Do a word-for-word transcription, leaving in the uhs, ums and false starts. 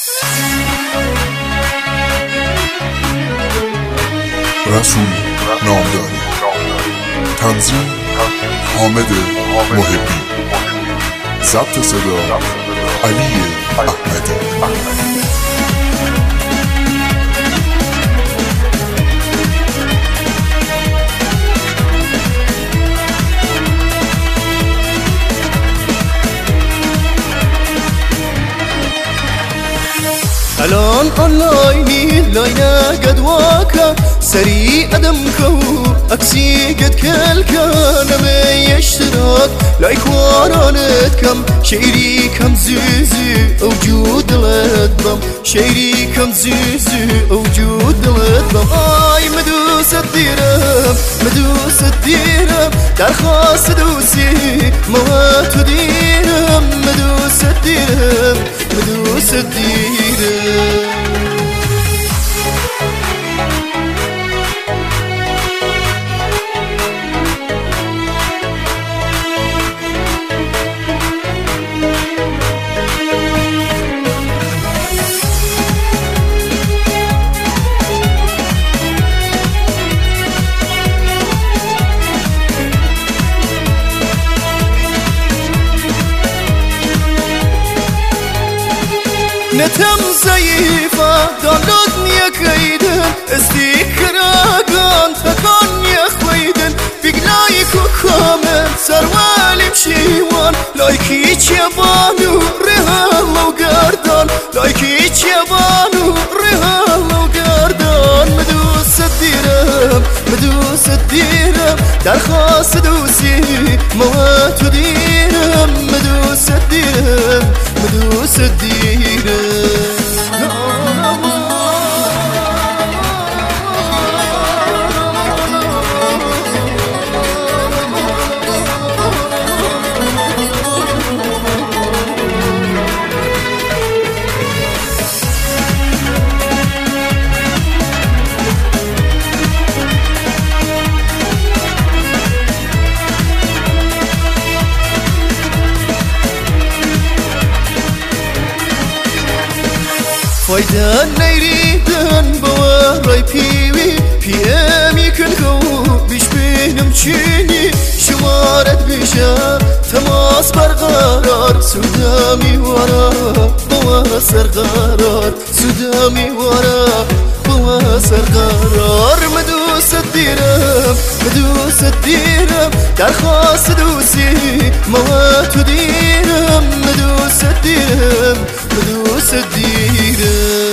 رسول نامداری، تنظیم حامد محبی، ضبط صدا علی احمدی. الان آنلاینی لاینه قد واکا سریع ادم كو اكسي قد كلكا نمي اشتراك لايك ورانت كم شيري كم زيزي وجود الادبم شيري كم زيزي وجود الادبم اي مدوس الديرم مدوس الديرم درخواست دوسي موات ديرم مدوس الديرم مدوس الديرم. نتم زيفة دانلود نيا كيدن استيكراغان تكون يا خويدن بيقلايك وكامل سروالي مشيوان لايكي تشيبانو رهال لو قردان لايكي تشيبانو رهال لو قردان مدوس الديرم مدوس الديرم درخواست دوسي موات ديرم مدوس الديرم مدوس الديرم. فايدة نيريدن بواراي بيوي بي امي كنكو بيش بينم تشيني شمارت بيشا تماس برقرار سودامي ورا بواسر قرار سودامي ورا بواسر قرار مدوس الديرم مدوس الديرم درخواست دوسي موات ديرم مدوس الديرم مدوس الديرم.